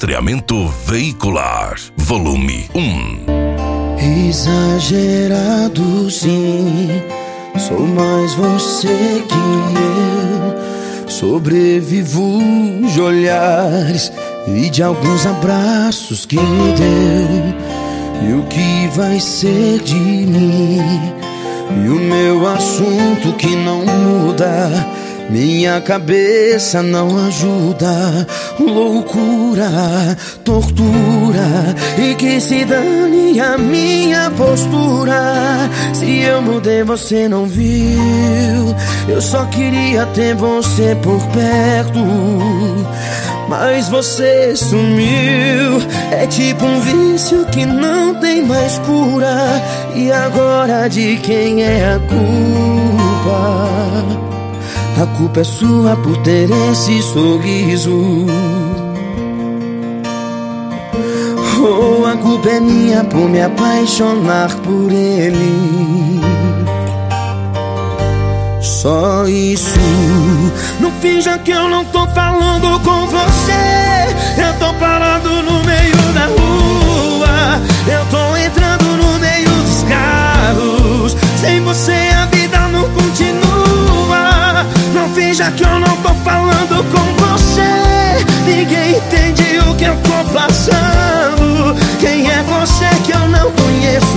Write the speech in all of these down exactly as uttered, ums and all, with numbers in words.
Rastreamento Veicular, volume um. Exagerado sim, sou mais você que eu. Sobrevivo de olhares e de alguns abraços que me deu. E o que vai ser de mim? E o meu assunto que não muda, minha cabeça não ajuda. Loucura, tortura, e que se dane a minha postura. Se eu mudei você não viu, eu só queria ter você por perto, mas você sumiu. É tipo um vício que não tem mais cura. E agora de quem é a culpa? A culpa é sua por ter esse sorriso. Oh, a culpa é minha por me apaixonar por ele. Só isso. Não finja que eu não tô falando com você. Eu tô parado no meio da rua. Eu tô entrando no meio dos carros. Sem você a vida não continua. Não finja que eu não tô falando com você. Ninguém entende o que eu tô passando. Quem é você que eu não conheço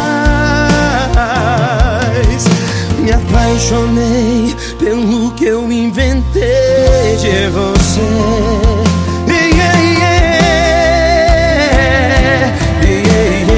mais? Me apaixonei pelo que eu inventei de você. Yeah, yeah, yeah,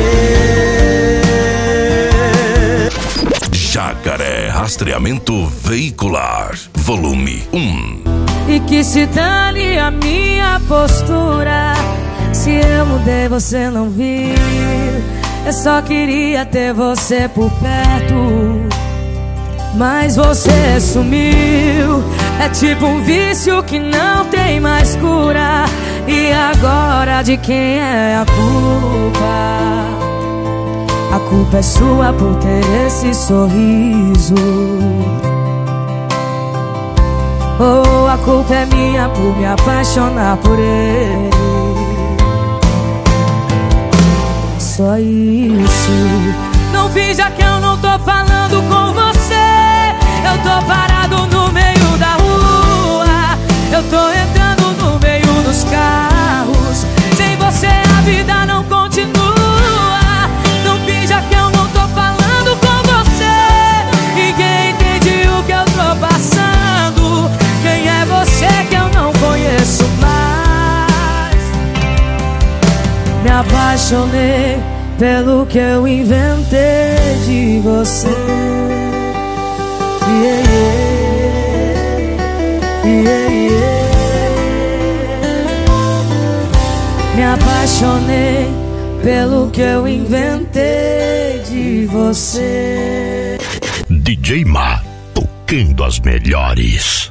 yeah. Jacaré Rastreamento Veicular, volume um. E que se dane a minha postura. Se eu mudei você não viu, eu só queria ter você por perto, mas você sumiu. É tipo um vício que não tem mais cura. E agora de quem é a culpa? A culpa é sua por ter esse sorriso. Oh, a culpa é minha por me apaixonar por ele. Só isso. Não finja que eu não tô falando com você. Eu tô parado no meio da rua. Eu tô entrando no meio dos carros. Sem você a vida não continua. Não finja que eu não tô falando com você. Ninguém entende o que eu tô passando. Quem é você que eu não conheço mais? Me apaixonei pelo que eu inventei de você. Yeah, yeah, yeah. Me apaixonei pelo que eu inventei de você. D J Ma, tocando as melhores.